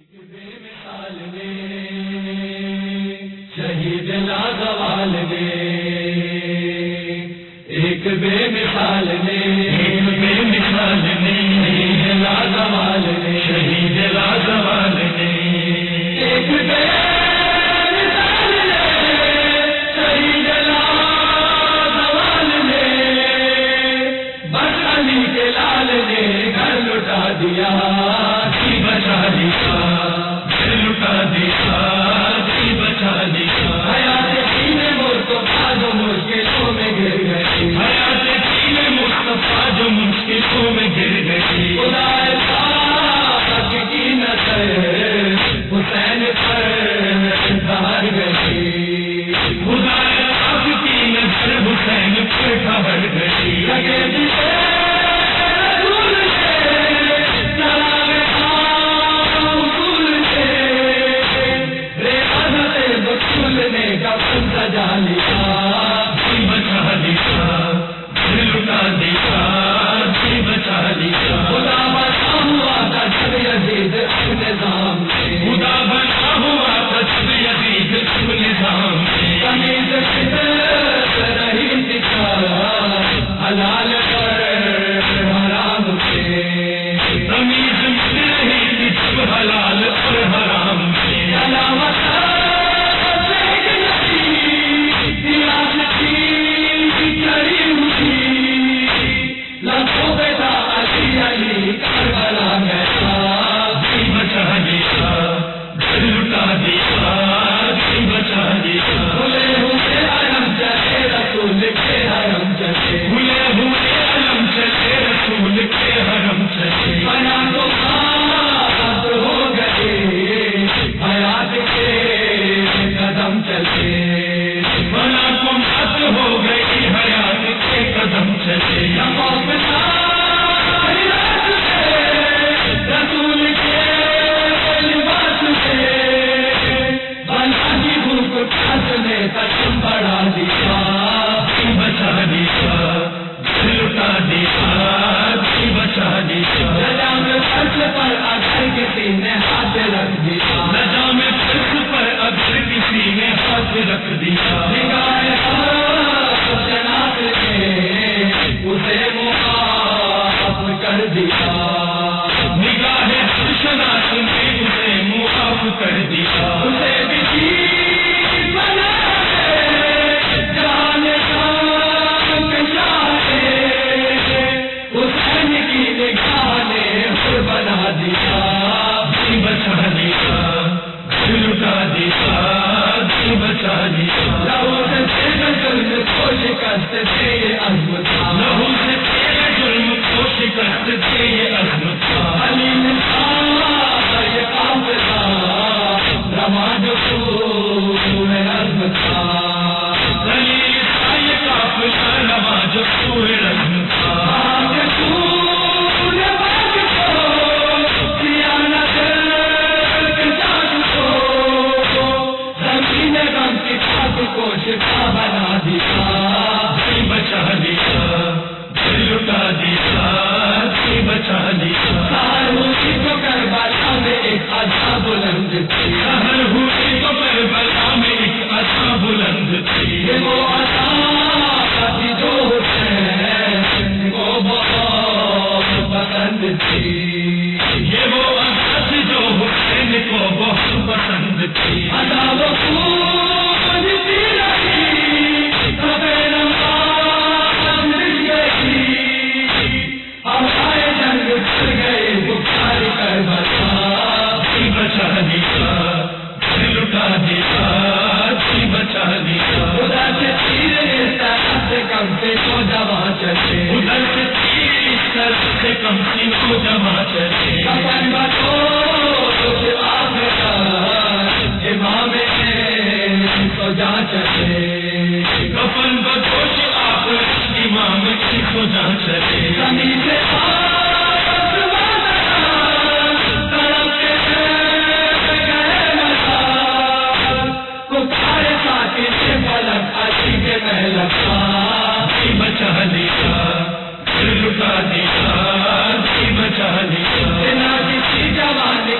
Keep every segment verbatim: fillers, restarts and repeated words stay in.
مثال نے شہید لازوال نے ایک بے مثال نے ایک بے مثال نے شہید لازوال نے شہید لازوال نے ایک بے مثال نے شہید لازوال نے بس علی کے لال نے گھر لٹا دیا بچا دیا گھر لٹا دیا جی بچا دیا حیات سینے مصطفیٰ جو مشکلوں میں گر گئی حیات سینے مصطفیٰ جو مشکلوں میں گر گئی خدا پاک کی نظر حسین پر ٹھہر گئی خدا پاک کی نظر حسین پر ٹھہر گئی لگے جسے سجا لیا جی بچا لیا دل لٹا دیا جی بچا لیا خدا بچا ہوا تھا جب یزید اپنے نظام سے خدا بچا ہوا تھا جب یزید اپنے نظام سے تمیز فطر رہی دکھا حلال پر حرام سے تمیز رہی جب حلال اور حرام سے علامت رکھ دیا جناب نے اسے معاف کر دیا نگاہ شناس نے اسے معاف کر دیا اسے بھی بنا جان حسین کی نگاہ نے بنا دیا بچا دیا لٹا دیا بچا دیا لہو سے تیرے ظلم کو شکست دے یہ عزم تھا لہو سے تیرے ظلم کو شکست دے یہ عزم تھا علی نے کہا یہ قافلہ رواں جو سوئے عزم تھا علی کا یہ قافلہ رواں جو سوئے عزم تھا بنا دیا بچا دیا دل لٹا دیا بچا دیا سہر ہوئی تو کربلا میں ایک عصا بلند تھی سہر ہوئی تو کربلا میں ایک عصا بلند تھی یہ وہ عصا تھی جو حسین کو بہت پسند تھی یہ وہ عصا تھی جو حسین کو بہت پسند تھی عصا وہ کم سن کو جمع چلے کفن بچو امام کو جا چلے کفن بچوش آپ امام کو جا چلے کمی سے بچا دیا لٹا دیا بچا دیا کسی جوان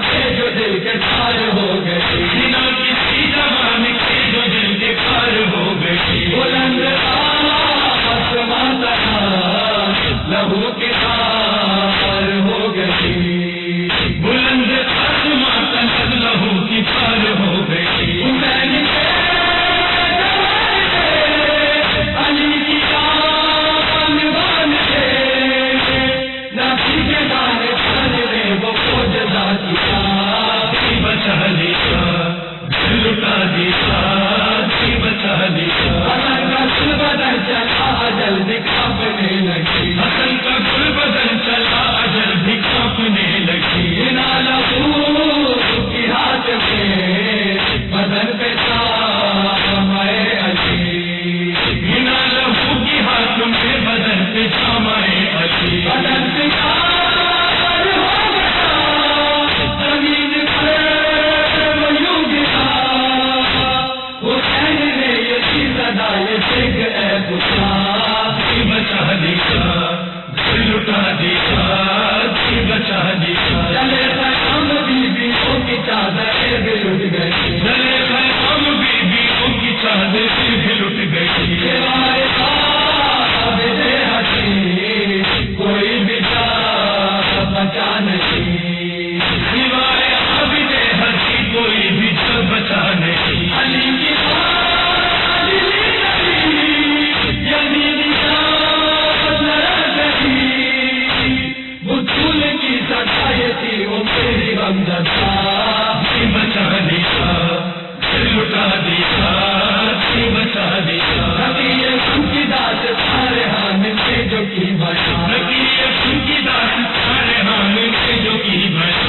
جی بچا دیا دل لٹا دیا جی بچا دیا نبی یسوع کی داد سارے حامل سے جو کی بچا نبی یسوع کی داد سارے حامل سے جو کی بچا